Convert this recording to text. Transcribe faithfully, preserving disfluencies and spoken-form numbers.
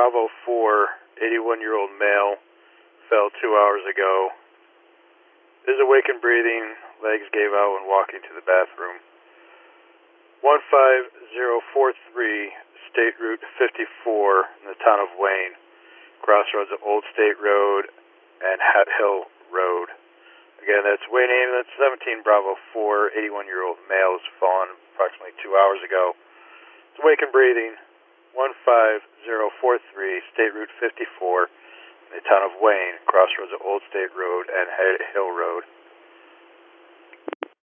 Bravo four, eighty-one-year-old male, fell two hours ago. Is awake and breathing, legs gave out when walking to the bathroom. one five zero four three, State Route fifty-four in the town of Wayne, crossroads of Old State Road and Hat Hill Road. Again, that's Wayne Ambulance seventeen Bravo four, eighty-one-year-old male has fallen approximately two hours ago. It's awake and breathing. one five zero four three, State Route fifty-four in the town of Wayne, crossroads of Old State Road and Hat Hill Road.